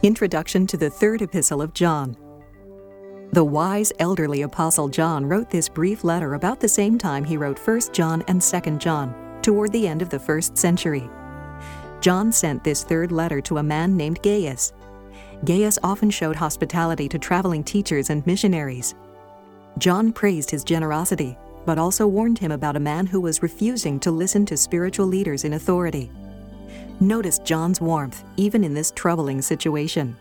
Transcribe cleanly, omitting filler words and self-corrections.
Introduction to the Third Epistle of John. The wise elderly apostle John wrote this brief letter about the same time he wrote 1 John and 2 John, toward the end of the 1st century. John sent this third letter to a man named Gaius. Gaius often showed hospitality to traveling teachers and missionaries. John praised his generosity, but also warned him about a man who was refusing to listen to spiritual leaders in authority. Notice John's warmth, even in this troubling situation.